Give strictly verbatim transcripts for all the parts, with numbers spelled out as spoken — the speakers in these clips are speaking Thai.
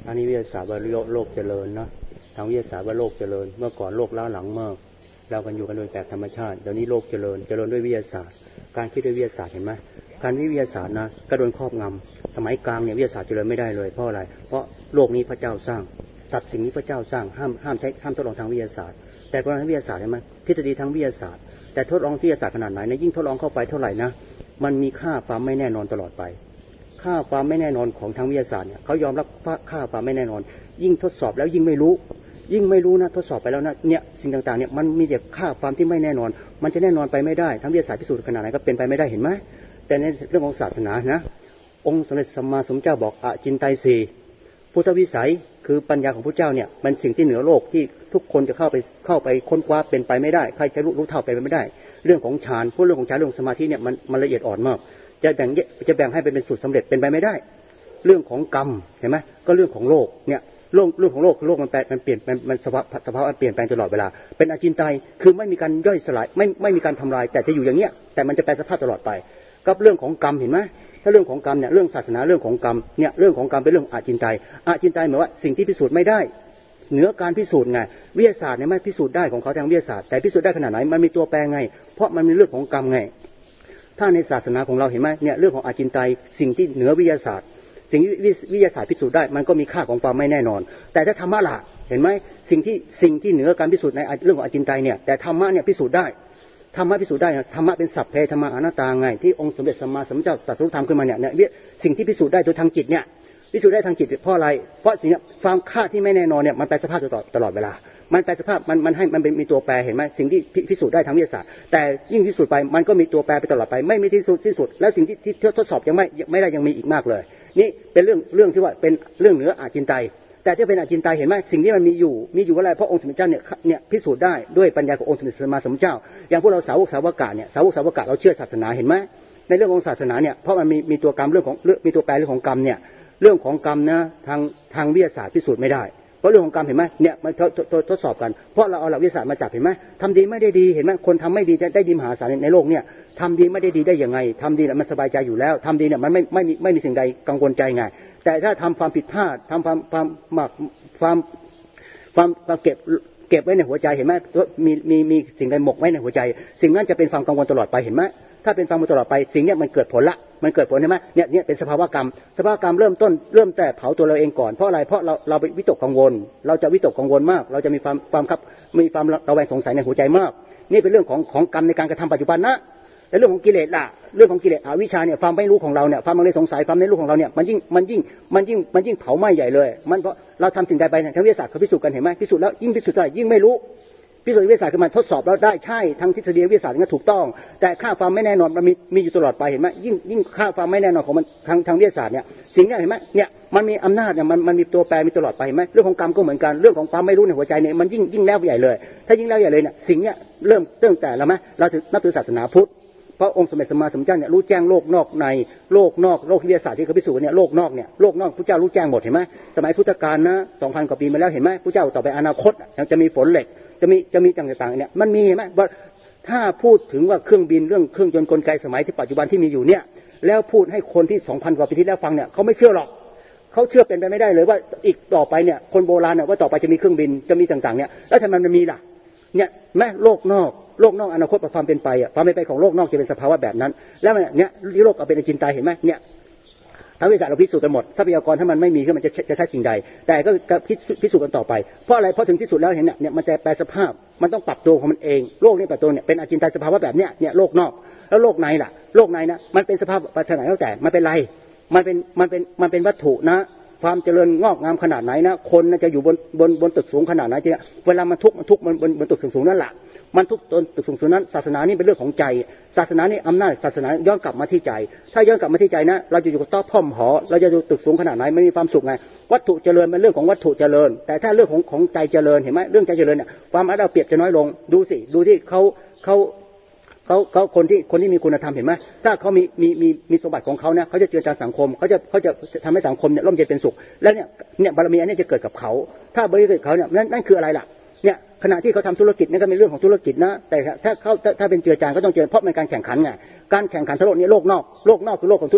อันนี้วิทยาศาสตร์ว่าโลกเจริญเนาะทางวิทยาศาสตร์ว่าโลกเจริญเมื่อก่อนโลกล้าหลังมากเรากันอยู่กันโดยแบบธรรมชาติเดี๋ยวนี้โลกเจริญเจริญด้วยวิทยาศาสตร์การคิดด้วยวิทยาศาสตร์เห็นไหมการวิทยาศาสตร์นะก็โดนครอบงำสมัยกลางเนี่ยวิทยาศาสตร์เจริญไม่ได้เลยเพราะอะไรเพราะโลกนี้พระเจ้าสร้างสัตว์สิ่งนี้พระเจ้าสร้างห้ามห้ามใช้ห้ามทดลองทางวิทยาศาสตร์แต่พอทางวิทยาศาสตร์เห็นไหมทฤษฎีทางวิทยาศาสตร์แต่ทดลองวิทยาศาสตร์ขนาดไหนนะยิ่งทดลองเข้าไปเท่าไหร่นะมันมีค่าความไม่แน่นอนตลอดไปค่าความไม่แน่นอนของทางวิทยาศาสตร์เนี่ยเขายอมรับค่าความไม่แน่นอนยิ่งทดสอบแล้วยิ่งไม่รู้ยิ่งไม่รู้นะทดสอบไปแล้วนะเนี่ยสิ่งต่างๆเนี่ยมันมีแต่ค่าความที่ไม่แน่นอนมันจะแน่นอนไปไม่ได้ทั้งวิทยาศาสตร์พิสูจน์ขนาดไหนก็เป็นไปไม่ได้เห็นไหมแต่ในเรื่องของศาสนานะองค์สมเด็จสัมมาสัมพุทธเจ้าบอกอจินไตยสี่พุทธวิสัยคือปัญญาของพระเจ้าเนี่ยมันสิ่งที่เหนือโลกที่ทุกคนจะเข้าไปเข้าไปค้นคว้าเป็นไปไม่ได้ใครจะรู้รู้เท่าไปไม่ได้เรื่องของฌานพวกเรื่องของฌานเรื่องสมาธิเนี่ยมันมันละเอียดอ่อนมากจะแบ่งจะแบ่งให้เป็นสูตรสำเร็จเป็นไปไม่ได้เรื่องของกรรมเห็นไหมก็เรื่องของโลกเนี่ยโลกเรื่องของโลกโลกมันแปลมันเปลี่ยนมันมันสภาพสภาพมันเปลี่ยนแปลงตลอดเวลาเป็นอจินไตยคือไม่มีการย่อยสลายไม่ไม่มีการทำลายแต่จะอยู่อย่างเงี้ยแต่มันจะแปลสภาพตลอดไปกับเรื่องของกรรมเห็นไหมถ้าเรื่องของกรรมเนี่ยเรื่องศาสนาเรื่องของกรรมเนี่ยเรื่องของกรรมเป็นเรื่องอจินไตยอจินไตยหมายว่าสิ่งที่พิสูจน์ไม่ได้เหนือการพิสูจน์ไงวิทยาศาสตร์เนี่ยไม่พิสูจน์ได้ของเขาทางวิทยาศาสตร์แต่พิสูจน์ได้ขนาดไหนมันมีตัวแปรไงเพราะมันมีเรื่องของกรรมไงถ้าในศาสนาของเราเห็นไหมเนี่ยเรื่องของอจินไตยสิ่งที่เหนือวิทยาศาสตร์สิ่งที่วิทยาศาสตร์พิสูจน์ได้มันก็มีค่าของความไม่แน่นอนแต่ถ้าธรรมะล่ะเห็นไหมสิ่งที่สิ่งที่เหนือการพิสูจน์ในเรื่องของอจินไตยเนี่ยแต่ธรรมะเนี่ยพิสูจน์ได้ธรรมะพิสูจน์ได้ธรรมะเป็นสัพเพธรรมะอนัตตาไงที่องค์สมเด็จสัมมาสัมพุทธเจ้าตรัสรู้ธรรมขึ้นมาเนี่ยเนี่ยสิ่งที่พิสูจน์ได้โดยทางจิตเนี่ยพิสูจน์ได้ทางจิตเพราะอะไรเพราะสิ่งนี้ความค่าที่ไม่แน่นอนเนี่ยมันแปรสภาพตลอดตลอดเวลามันแปรสภาพมันมันให้มันเป็นมีตัวแปรเห็นไหมสิ่งที่พิสูจน์ได้ทางวิทยาศาสตร์แต่ยิ่งพิสูจน์ไปมันก็มีตัวแปรไปตลอดไปไม่มีที่สุดสิ้นสุดแล้วสิ่งที่ที่ทดสอบยังไม่ไม่ได้ยังมีอีกมากเลยนี่เป็นเรื่องเรื่องที่ว่าเป็นเรื่องเหนืออจินไตยแต่ที่เป็นอจินไตยเห็นไหมสิ่งที่มันมีอยู่มีอยู่อะไรเพราะองค์สมเด็จเจ้าเนี่ยเนี่ยพิสูจน์ได้ด้วยปัญญาขององค์สมเด็จสัมมาสัมพุทธเจ้าอย่างพวกเราสาวกสาวกะเนี่ยสาวกสาวกะเราเชื่อศาสนาเห็นไหมในเรื่องของศาสนาเนี่ยเพราะมันมีมีตัวกรรมเรื่องของมีตัวแปรเรื่องของกรรมเนี่ยเรื่องของกรรมนะทางทางวิทยาศาสตร์พิสูจน์ไม่ได้เพราะเรื่องของกรรมเห็นไหมเนี่ยมันทดสอบกันเพราะเราเอาหลักวิทยาศาสตร์มาจับเห็นไหมทำดีไม่ได้ดีเห็นไหมคนทำไม่ดีจะได้ดีมหาศาลในโลกเนี่ยทำดีไม่ได้ดีได้ยังไงทำดีเนี่ยมันสบายใจอยู่แล้วทำดีเนี่ยมันไม่ไม่มีไม่มีสิ่งใดกังวลใจไงแต่ถ้าทำความผิดพลาดทำความความหมักความความเก็บเก็บไว้ในหัวใจเห็นไหมมีมีมีสิ่งใดหมกไว้ในหัวใจสิ่งนั้นจะเป็นความกังวลตลอดไปเห็นไหมถ้าเป็นความกังวลตลอดไปสิ่งนี้มันเกิดผลละมันเกิดผลใช่ไหมเนี่ยเนี่ยเป็นสภาวะกรรมสภาวะกรรมเริ่มต้นเริ่มแต่เผาตัวเราเองก่อนเพราะอะไรเพราะเราเราไปวิตกกังวลเราจะวิตกกังวลมากเราจะมีความความครับมีความระแวงสงสัยในหัวใจมากนี่เป็นเรื่องของของกรรมในการกระทำปัจจุบันนะในเรื่องของกิเลสล่ะเรื่องของกิเลสอวิชชาเนี่ยความไม่รู้ของเราเนี่ยความไม่สงสัยความไม่รู้ของเราเนี่ยมันยิ่งมันยิ่งมันยิ่งมันยิ่งเผาไหม้ใหญ่เลยมันเพราะเราทำสิ่งใดไปทางวิทยาศาสตร์เขาพิสูจน์กันเห็นไหมพิสูจน์แล้วยิ่งพิสูจน์เท่าไหร่ยิ่งไม่รู้พิสูจน์วิทยาศาสตร์คือมันทดสอบแล้วได้ใช่ทางทฤษฎีวิทยาศาสตร์ก็ถูกต้องแต่ค่าความไม่แน่นอนมันมีมีอยู่ตลอดไปเห็นไหมยิ่งยิ่งค่าความไม่แน่นอนของมันทางทางวิทยาศาสตร์เนี่ยสิ่งนี้เห็นไหมเนี่ยมันมีอำนาจเนี่ยมันมันมีตัวแปรมีตลอดไปเห็นไหมเรื่องของกรรมก็เหมือนกันเรื่องของความไม่รู้ในหัวใจเนี่ยมันยิ่งยิ่งแล้วใหญ่เลยถ้ายิ่งแล้วใหญ่เลยเนี่ยสิ่งเนี้ยเริ่มตั้งแต่แล้วไหมเราถือนับถือศาสนาพุทธเพราะองค์สมเด็จสัมมาสัมพุทธเจ้าเนี่ยรู้แจ้งโลกนอกในโลกนอกโลกวิทยาศาสตร์ที่เขาพิสูจน์เนี่ยโลกนอกเนี่ยโลกนอกพระเจ้ารู้แจ้งหมดเห็นไหมสมัยพุทธกาลนะ สองพัน กว่าปีมาแล้วเห็นไหมพระเจ้าต่อไปอนาคตจะมีฝนเหล็กจะมีจะมีต่างๆเนี่ยมันมีเห็นไหมว่าถ้าพูดถึงว่าเครื่องบินเรื่องเครื่องยนต์กลไกสมัยที่ปัจจุบันที่มีอยู่เนี่ยแล้วพูดให้คนที่ สองพัน กว่าปีที่แล้วฟังเนี่ยเขาไม่เชื่อหรอกเขาเชื่อเป็นไปไม่ได้เลยว่าอีกต่อไปเนี่ยคนโบราณเนี่ยว่าต่อไปจะมีเครื่องบินจะมีต่างๆเนี่ยแล้วทำไมมันมีล่ะเนี่ยแม้โลกนอกโลกนอกอนาคตความเป็นไปอ่ะความเป็นไปของโลกนอกจะเป็นสภาวะแบบนั้นแล้วเนี่ยโลกเอาเป็นอจินไตยเห็นไหมเนี่ยทางวิทยาศาสตร์เราพิสูจน์กันหมดทรัพยากรถ้ามันไม่มีขึ้นมันจะจะใช้สิ่งใดแต่ก็พิสูจน์กันต่อไปเพราะอะไรเพราะถึงที่สุดแล้วเห็นเนี่ยเนี่ยมันจะแปลสภาพมันต้องปรับตัวของมันเองโลกนี้ปรับตัวเนี่ยเป็นอจินไตยสภาวะแบบเนี้ยเนี่ยโลกนอกแล้วโลกในล่ะโลกในนะมันเป็นสภาพปัจจัยไหนแล้วแต่มันเป็นไรมันเป็นมันเป็นมันเป็นวัตถุนะความเจริญงอกงามขนาดไหนนะคนจะอยู่บนบนบนตึกสูงขนาดไหนจะเวลามันทุกข์มันทุกข์มันบนบนตึกสูงๆนั่นแหละมันทุกตนตึกสูงๆนั้นศาสนานี่เป็นเรื่องของใจศาสนานี่อำนาจศาสนาย้อนกลับมาที่ใจถ้าย้อนกลับมาที่ใจนะเราจะอยู่กับต้อพ่อมหอเราจะอยู่ตึกสูงขนาดไหนไม่มีความสุขไงวัตถุเจริญเป็นเรื่องของวัตถุเจริญแต่ถ้าเรื่องของของใจเจริญเห็นไหมเรื่องใจเจริญเนี่ยความเอาเปรียบจะน้อยลงดูสิดูที่เขาเขาเขาเขาคนที่คนที่มีคุณธรรมเห็นไหมถ้าเขามีมีมีมีสมบัติของเขาเนี่ยเขาจะเจือจางสังคมเขาจะเขาจะทำให้สังคมเนี่ยร่มเย็นเป็นสุขแล้วเนี่ยเนี่ยบารมีอันนี้จะเกิดกับเขาถ้าบารมีเกิดเขาเนี่ยนั่นนั่นคืออะไรล่ะเนี่ยขณะที่เขาทำธุรกิจนี่ก็เป็นเรื่องของธุรกิจนะแต่ถ้าเขาถ้าเป็นเจือจางก็ต้องเจอเพราะมันการแข่งขันไงการแข่งขันทั้งโลกนี้โลกนอกโลกนอกคือโลกของธุรกิจ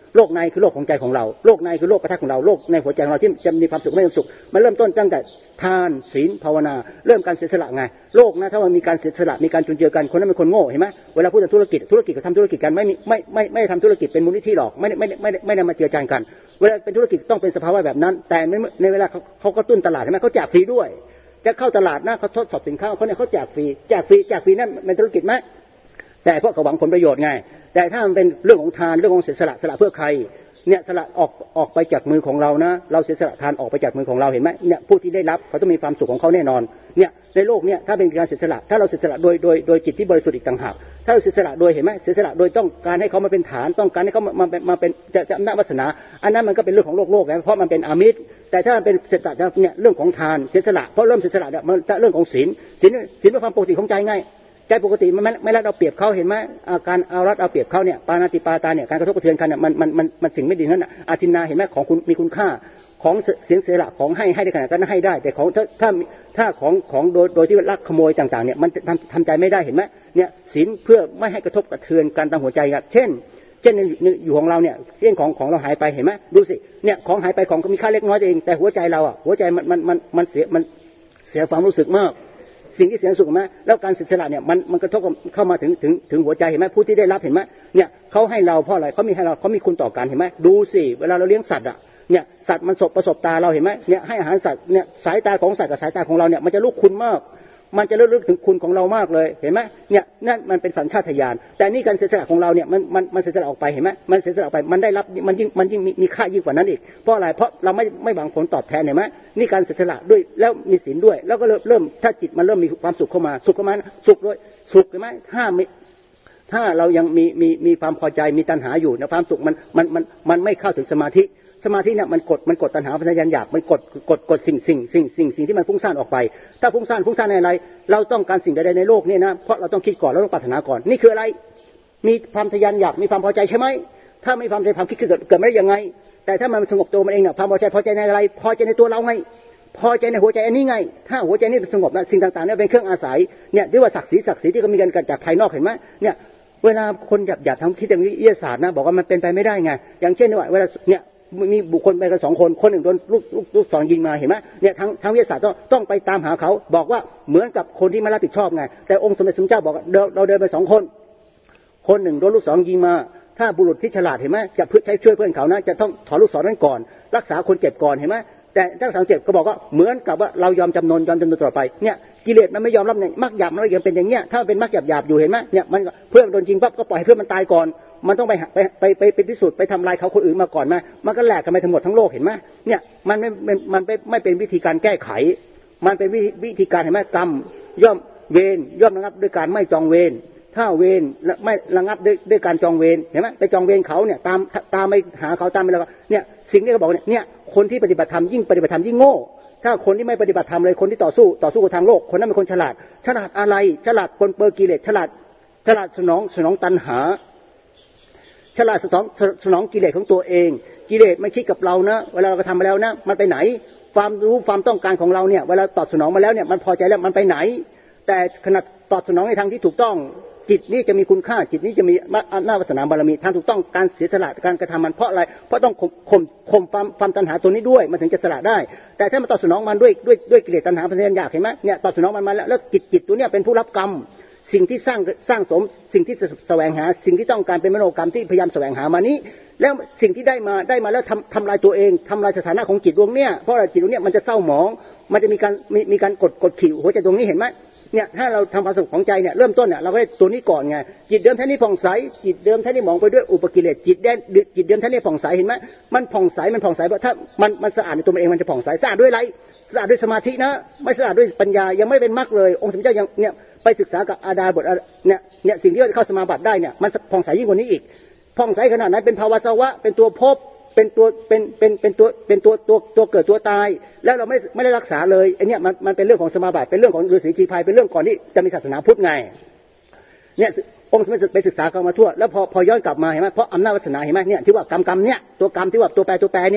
โลกในคือโลกของใจของเราโลกในคือโลกกระทะของเราโลกในหัวใจของเราที่จะมีความสุขไม่มีความสุขมันเริ่มต้นตั้งแต่ทานศีลภาวนาเริ่มการเสียสละไงโลกนะถ้ามันมีการเสียสละมีการจุนเจือกันคนนั้นเป็นคนโง่เห็นไหมเวลาพูดถึงธุรกิจธุรกิจก็ทำธุรกิจกันไม่ไม่ไม่ไม่ทำธุรกิจเป็นมูลนิธิหรอกไม่ไม่ไม่ไม่ได้มาเจือจานกันเวลาเป็นธุรกิจต้องเป็นสภาวะแบบนั้นแต่ในเวลาเขาเขาก็ตุ้นตลาดใช่ไหมเขาแจกฟรีด้วยจะเข้าตลาดนะเขาทดสอบสินค้าเขาเนี่ยเขาแจกฟรีแจกฟรีแจกฟรีนั่นเป็นธุรกิจไหมแต่พวกเขาหวังผลประโยชน์ไงแต่ถ้ามันเป็นเรื่องของทานเรื่องของเสียสละสละเพื่อใครเนี่ยสละออกออกไปจากมือของเรานะเราเสียสละทานออกไปจากมือของเราเห็นไหมเนี่ยผู้ที่ได้รับเขาต้องมีความสุขของเขาแน่นอนเนี่ยในโลกเนี่ยถ้าเป็นการเสียสละถ้าเราเสียสละโดยโดยโดยจิตที่บริสุทธิ์อีกต่างหากถ้าเราเสียสละโดยเห็นไหมเสียสละโดยต้องการให้เขามาเป็นฐานต้องการให้เขามามามาเป็นจะจะอำนาจวาสนาอันนั้นมันก็เป็นเรื่องของโลกโลกนะเพราะมันเป็นอามิตรแต่ถ้ามันเป็นเสียสละเนี่ยเรื่องของทานเสียสละเพราะเริ่มเสียสละเนี่ยมันเรื่องของศีลศีลศีลเป็นความปกติของใจไงใจปกติมันไม่ไม่รัดเอาเปรียบเขาเห็นไหมอาการเอารัดเอาเปรียบเขาเนี่ยปานาติปาตาเนี่ยการกระทบกระเทือนกันเนี่ยมันมันมันมันสิ่งไม่ดีนั้นอาทินนาเห็นไหมของคุณมีคุณค่าของเสียงเสียละของให้ให้ได้ขนาดนั้นให้ได้แต่ของถ้าถ้าถ้าของของโดยโดยที่ลักขโมยต่างๆเนี่ยมันทำทำใจไม่ได้เห็นไหมเนี่ยศีลเพื่อไม่ให้กระทบกระเทือนกันทางหัวใจครับเช่นเช่นอยู่ของเราเนี่ยเรื่องของของเราหายไปเห็นไหมดูสิเนี่ยของหายไปของก็มีค่าเล็กน้อยเองแต่หัวใจเราอ่ะหัวใจมันมันมันมันเสียมันเสียความรู้สึกมากสิ่งที่เสียสุขไหมแล้วการเสียสละเนี่ยมันมันกระทบเข้ามาถึงถึงถึงหัวใจเห็นไหมผู้ที่ได้รับเห็นไหมเนี่ยเขาให้เราเพราะอะไรเขามีให้เราเขามีคุณต่อกันเห็นไหมดูสิเวลาเราเลี้ยงสัตว์อ่ะเนี่ยสัตว์มันสบประสบตาเราเห็นไหมเนี่ยให้อาหารสัตว์เนี่ยสายตาของสัตว์กับสายตาของเราเนี่ยมันจะรู้คุณมากมันจะระลึกถึงคุณของเรามากเลยเห็นไหมเนี่ยนั่นมันเป็นสัญชาตญาณแต่นี่การเสียสละของเราเนี่ยมันมันมันเสียสละออกไปเห็นไหมมันเสียสละออกไปมันได้รับมันยิ่งมันยิ่งมีค่ายิ่งกว่านั้นอีกเพราะอะไรเพราะเราไม่ไม่หวังผลตอบแทนเห็นไหมนี่การเสียสละด้วยแล้วมีศีลด้วยแล้วก็เริ่มเริ่มถ้าจิตมันเริ่มมีความสุขเข้ามาสุขเข้ามาสุขด้วยสุขเห็นไหมถ้าไม่ถ้าเรายังมีมีมีความพอใจมีตัณหาอยู่นะความสุขมันมันมันมันไม่เข้าถึงสมาธิสมาธิเนี่ยมันกดมันกดตัณหาปัญญาหยาบมันกดกดกดสิ่งสิ่งสิ่งสิ่งสิ่งที่มันฟุ้งซ่านออกไปถ้าฟุ้งซ่านฟุ้งซ่านในอะไรเราต้องการสิ่งใดๆในโลกนี่นะเพราะเราต้องคิดก่อนเราต้องปรารถนาก่อนนี่คืออะไรมีความทะยานอยากมีความพอใจใช่ไหมถ้าไม่ความใจความคิดเกิดเกิดไม่ได้ยังไงแต่ถ้ามันสงบตัวมันเองเนี่ยความพอใจพอใจในอะไรพอใจในตัวเราไงพอใจในหัวใจอันนี้ไงถ้าหัวใจนี่สงบนะสิ่งต่างๆเนี่ยเป็นเครื่องอาศัยเนี่ยเรียกว่าศักดิ์ศรีศักดิ์ศรีที่เขามีกันจากภายนอกเห็นไหมเนี่ยเวลาคนหยาบหยาบทำคิดทางวิทยาศาสตร์นะบอกว่ามันเป็นไปไม่ได้ไงอย่างเช่นว่าเวลาเนี่ยมีบุคคลไปกันสองคนคนหนึ่งโดนลูกลูกลูกศรยิงมาเห็นไหมเนี่ยทางทางวิทยาศาสตร์ต้องต้องไปตามหาเขาบอกว่าเหมือนกับคนที่ไม่รับผิดชอบไงแต่องค์สมเด็จพระเจ้าบอกเราเราเดินไปสองคนคนหนึ่งโดนลูกศรยิงมาถ้าบุรุษที่ฉลาดเห็นไหมจะพึ่งใช้ช่วยเพื่อนเขานะจะต้องถอนลูกศรนั้นก่อนรักษาคนเจ็บก่อนเห็นไหมแต่รักษาเจ็บก็บอกว่าเหมือนกับว่าเรายอมจำนนยอมจำนนต่อไปเนี่ยกิเลสมันไม่ยอมรับเนี่ยมักหยาบมันยังเป็นอย่างเงี้ยถ้าเป็นมักหยาบหยาบอยู่เห็นไหมเนี่ยมันเพื่อนโดนยิงปั๊บก็ปล่อยให้เพื่อนมันตายก่อนมันต้องไปไปไปไปไปพิสูจน์ไปทำลายเขาคนอื่นมาก่อนมามันก็แหลกกันไปทั้งหมดทั้งโลกเห็นไหมเนี่ยมันไม่มันไม่ไม่เป็นวิธีการแก้ไขมันเป็นวิวิธีการเห็นไหมกรรมย่อมเวรย่อมระงับด้วยการไม่จองเวรถ้าเวรไม่ระงับด้วยด้วยการจองเวรเห็นไหมไปจองเวรเขาเนี่ยตามตามไปหาเขาตามไปแล้วเนี่ยสิ่งที่เขาบอกเนี่ยเนี่ยคนที่ปฏิบัติธรรมยิ่งปฏิบัติธรรมยิ่งโง่ถ้าคนที่ไม่ปฏิบัติธรรมเลยคนที่ต่อสู้ต่อสู้กับทางโลกคนนั้นเป็นคนฉลาดฉลาดอะไรฉลาดปนเปื้อนกิเลสฉลาดฉลาดสนองสนองตัณหาฉลาดสนองสนองกิเลสของตัวเองกิเลสมันคิดกับเรานะเวลาเราทำไปแล้วนะมันไปไหนความรู้ความต้องการของเราเนี่ยเวลาตอบสนองมาแล้วเนี่ยมันพอใจแล้วมันไปไหนแต่ขณะตอบสนองในทางที่ถูกต้องจิตนี้จะมีคุณค่าจิตนี้จะมีอำนาจวาสนาบารมีทางถูกต้องการเสียสละการกระทำมันเพราะอะไรเพราะต้องข่มข่มข่มความความตัณหาตัวนี้ด้วยมันถึงจะสละได้แต่ถ้ามันตอบสนองมันด้วยด้วยด้วยกิเลสตัณหาปัญญาอยากเห็นไหมเนี่ยตอบสนองมันมาแล้วแล้วจิตจิตตัวเนี้ยเป็นผู้รับกรรมสิ่งที่สร้างสร้างสมสิ่งที่จะแสวงหาสิ่งที่ต้องการเป็นมโนกรรมที่พยายามแสวงหามานี้แล้วสิ่งที่ได้มาได้มาแล้วทำทำลายตัวเองทำลายสถานะของจิตดวงเนี้ยเพราะจิตดวงเนี้ยมันจะเศร้าหมองมันจะมีการมีมีการกดกดขี่หัวใจดวงนี้เห็นไหมเนี่ยถ้าเราทำความสุขของใจเนี่ยเริ่มต้นเนี่ยเราก็ได้ตัวนี้ก่อนไงจิตเดิมแท้นี้ผ่องใสจิตเดิมแท้นี้มองไปด้วยอุปกิเลสจิตแดนจิตเดิมแท้นี้ผ่องใสเห็นไหมมันผ่องใสมันผ่องใสเพราะถ้ามันมันสะอาดในตัวมันเองมันจะผ่องใสสะอาดด้วยอะไรสะอาดด้วยสมาธินะไม่สะอาดด้วยปัญญายังไม่เป็นมรรคเลยองค์สมเด็จเจ้ายังเนี่ยไปศึกษากับอาดาบทเนี่ยเนี่ยสิ่งที่จะเข้าสมาบัติได้เนี่ยมันผ่องใสยิ่งกว่านี้อีกผ่องใสขนาดนั้นเป็นภาวะสวะเป็นตัวภพเป็นตัวเป็นเป็นเป็นตัวเป็นตัวตัวตัวเกิดตัวตายแล้วเราไม่ไม่ได้รักษาเลยไอ้นี่มันมันเป็นเรื่องของสมาบัติเป็นเรื่องของฤาษีชีพายเป็นเรื่องก่อนที่จะมีศาสนาพุทธไงเนี่ยองค์สมเด็จไปศึกษากันมาทั่วแล้วพอพอย้อนกลับมาเห็นไหมเพราะอำนาจวาสนาเห็นไหมเนี่ยที่ว่ากรรมกรรมเนี่ยตัวกรรมที่ว่าตัวแปรตัวแปรเนี่ยต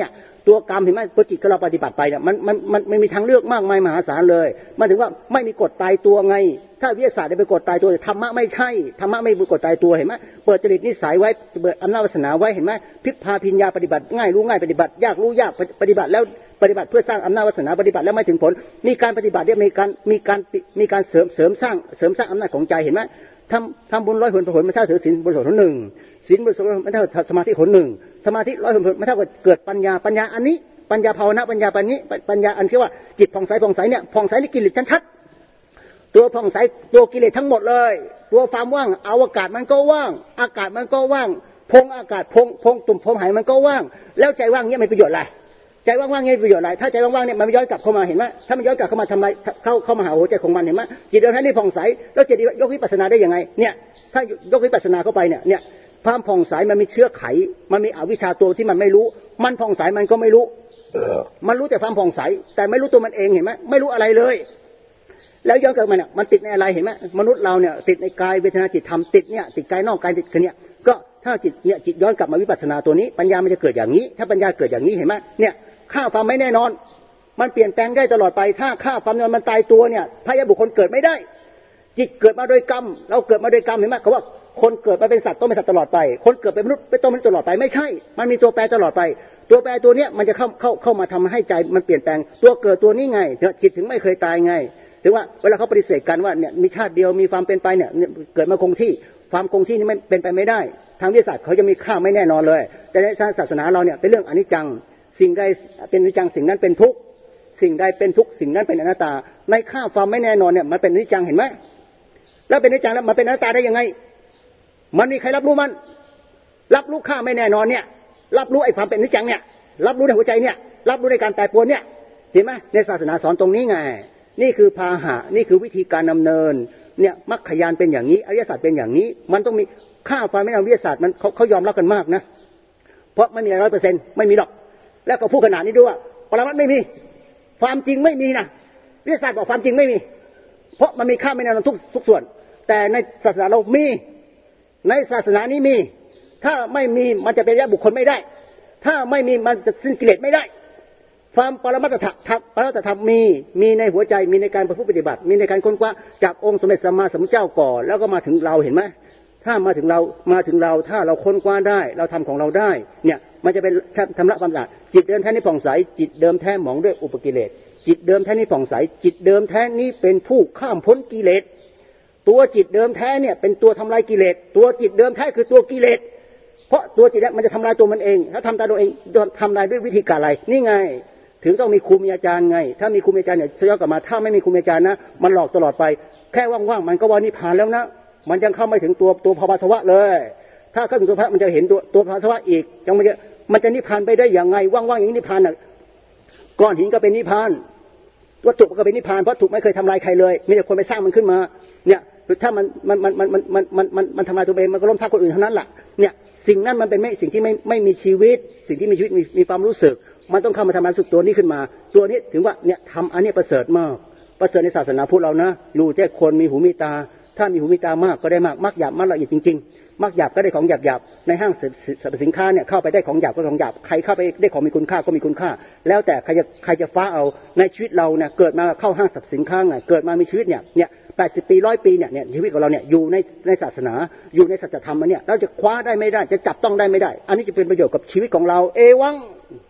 ตัวกรรมเห็นไหมพอจิตเราปฏิบัติไปเนี่ยมันมันมันไม่มีทางเลือกมากมายมหาศาลเลยมันถึงว่าไม่มีกฎตายตัวไงถ้าวิทยาศาสตร์ได้ไปกฎตายตัวแต่ธรรมะไม่ใช่ธรรมะไม่มีกฎตายตัวเห็นไหมเปิดจริตนิสัยไว้เปิดอำนาจวาสนาไว้เห็นไหมพิกพาพิญญาปฏิบัติง่ายรู้ง่ายปฏิบัติยากรู้ยากปฏิบัติแล้วปฏิบัติเพื่อสร้างอำนาจวาสนาปฏิบัติแล้วไม่ถึงผลมีการปฏิบัติเนี่ยมีการมีการมีการเสริมเสริมสร้างเสริมสร้างอำนาจของใจเห็นไหมทำทำบุญร้อยผลผลไม่เท่าถือศีลบริสุทธิ์ผลหนึ่งศีลบริสุทธิ์ไม่เท่าสมาธิผลหนึ่งสมาธิร้อยผลไม่เท่ากับเกิดปัญญาปัญญาอันนี้ปัญญาภาวนาปัญญาปัญนี้ปัญญาอันที่ว่าจิตผ่องใสผ่องใสเนี่ยผ่องใสในกิเลสชัดๆตัวผ่องใสตัวกิเลสทั้งหมดเลยตัวความว่างอวกาศมันก็ว่างอากาศมันก็ว่างพงอากาศพงพงตุ่มพงหายมันก็ว่างแล้วใจว่างเนี่ยมีประโยชน์อะไรใจว่างๆเนี่ยมีประโยชน์อะไรถ้าใจว่างๆเนี่ยมันไม่ย้อนกลับเข้ามาเห็นไหมถ้ามันย้อนกลับเข้ามาทำไรเข้าเข้ามาหาหัวใจของมันเห็นไหมจิตเดิมแท้นี่ผ่องใสแล้วจิตยกวิปัสสนาได้ยังไงเนี่ยถ้ายกวิปัสสนาเข้าไปเนี่ยเนี่ยความผ่องใสมันมีเชื้อไขมันมีอวิชชาตัวที่มันไม่รู้มันผ่องใสมันก็ไม่รู้มันรู้แต่ความผ่องใสแต่ไม่รู้ตัวมันเองเห็นไหมไม่รู้อะไรเลยแล้วย้อนกลับมาเนี่ยมันติดในอะไรเห็นไหมมนุษย์เราเนี่ยติดในกายเวทนาจิตธรรมติดเนี่ยติดกายนอกกายติดกันเนี่ยก็ถ้าจิตเนี่ยจิตย้อนกลับมาวิปัสสนาตัวนี้ปัญญามันจะเกิดอย่างนี้ถ้าปัญญาเกิดอย่างนี้เห็นไหมเนี่ยค่าความไม่แน่นอนมันเปลี่ยนแปลงได้ตลอดไปถ้าค่าความนอนมันตายตัวเนี่ยพยาบุคคลเกิดไม่ได้จิตเกิดมาโดยกรรมเราเกิดมาโดยกรรมเห็นไหมเขาว่าคนเกิดมาเป็นสัตว์ต้องเป็นสัตว์ตลอดไปคนเกิดเป็นมนุษย์เป็นต้องเป็นตลอดไปไม่ใช่มันมีตัวแปรตลอดไปตัวแปรตัวเนี้ยมันจะเข้าเข้าเข้ามาทำให้ใจมันเปลี่ยนแปลงตัวเกิดตัวนี้ไงจิตถึงไม่เคยตายไงถึงว่าเวลาเขาปฏิเสธกันว่าเนี่ยมีชาติเดียวมีความเป็นไปเนี่ยเกิดมาคงที่ความคงที่นี่ไม่เป็นไปไม่ได้ทางวิทยาศาสตร์เขาจะมีค่าไม่แน่นอนเลยแต่ในทางศาสนาเราเนี่ยเป็นเรื่องอนิจจังสิ่งใดเป็นอนิจจังสิ่งนั้นเป็นทุกข์สิ่งใดเป็นทุกข์สิ่งนั้นเป็นอนัตตาในค่าความไม่แน่นอนเนี่ยมันเป็นอนิจจังเห็นไหมแล้วเป็นอนิจจังแล้วมันเป็นอนัตตาได้ยังไงมันมีใครรับรู้มันรับรู้ค่าไม่แน่นอนเนี่ยรับรู้ไอ้ความเป็นอนิจจังเนี่ยรับรู้ในหัวใจเนี่ยรับรู้ในการแปรปรวนเนี่ยเห็นไหมในศาสนาสอนตรงนี้ไงนี่คือพาหะนี่คือวิธีการดำเนินเนี่ยมรรคญาณเป็นอย่างนี้อริยสัจเป็นอย่างนี้มันต้องมีค่าความไม่แน่นอนวิทยาศาสตร์มันเขาเขายอมรับกันมากนะเพราะไม่มีร้อยเปอร์เซ็นต์ไม่มีหรอกแล้วก็พูดขนาดนี้ด้วยว่าปรมัตถ์ไม่มีความจริงไม่มีนะวิทยาศาสตร์บอกความจริงไม่มีเพราะมันมีค่าไม่แน่นอนทุกทุกส่วนแต่ในศาสนาเรามีในศาสนานี้มีถ้าไม่มีมันจะเป็นอริยบุคคลไม่ได้ถ้าไม่มีมันจะสิ้นกิเลสไม่ได้ความปรมัตถธรรมปรมัตถธรรมมีมีในหัวใจมีในการประพฤติปฏิบัติมีในการค้นคว้าจากองค์สมเด็จสัมมาสัมพุทธเจ้าก่อนแล้วก็มาถึงเราเห็นไหมถ้ามาถึงเรามาถึงเราถ้าเราค้นคว้าได้เราทำของเราได้เนี่ยมันจะเป็นชำระความสะอาดจิตเดิมแท้นี้ผ่องใสจิตเดิมแท้หมองด้วยอุปกิเลสจิตเดิมแท้นี้ผ่องใสจิตเดิมแท้นี้เป็นผู้ข้ามพ้นกิเลสตัวจิตเดิมแท้เนี่ยเป็นตัวทำลายกิเลสตัวจิตเดิมแท้คือตัวกิเลสเพราะตัวจิตเนี่ยมันจะทำลายตัวมันเองถ้าทำตามตัวเองทำลายด้วยวิธีการอะไรนี่ไงถึงต้องมีครูมีอาจารย์ไงถ้ามีครูมีอาจารย์เนี่ยย้อนกลับมาถ้าไม่มีครูมีอาจารย์นะมันหลอกตลอดไปแค่ว่างๆมันก็ว่านิพพานแล้วนะมันยังเข้าไม่ถึงตัวตัวภาวะสวะเลยถ้าเข้าถึงตัวพระมันจะเห็นตัวตัวภาวะสวะอีกจังมันจะมันจะนิพพานไปได้อย่างไงว่างๆอย่างนี้นิพพานน่ะก้อนหินก็เป็นนิพพานวัตถุก็เป็นนิพพานเพราะถูกไม่เคยทำลายใครเลยมีแต่คนไปสร้างมันขึ้นมาเนี่ยถ้ามันมันมันมันมันมันมันมันมันทำลายตัวเองมันก็ล้มทับคนอื่นเท่านั้นแหละเนี่ยสิ่งนั้นมันเป็นไม่สิ่งที่ไม่ไม่มีชีวิตสิ่งที่มีชีวิตมีมีความรู้สึกมันต้องเข้ามาทำลายสุดตัวนี้ขึ้นมาตัวนี้ถึงว่าเนี่ยทำอันนี้ประเสริฐมากประเสริฐในศาสนาพุทธเรานะรู้แค่คนมีหูมีตาถ้ามีหูมีตามากก็ได้มากมักหยาบมักละเอียดจริงๆมักหยาบก็ได้ของหยาบหยาบในห้างสรรพสินค้าเนี่ยเข้าไปได้ของหยาบก็ของหยาบใครเข้าไปได้ของมีคุณค่าก็มีคุณค่าแล้วแต่ใครจะใครจะฟ้าเอาในชีวิตเราเนี่ยเกิดมาเข้าห้างสรรพสินค้าไงเกิดมามีชีวิตเนี่ยเนี่ยแปดสิบปีร้อยปีเนี่ยเนี่ยชีวิตของเราเนี่ยอยู่ในในศาสนาอยู่ในสัจธรรมเนี่ยเราจะคว้าได้ไม่ได้จะจับต้องได้ไม่ได้อันนี้จะเป็นประโยชน์กับชีวิตของเราเอวัง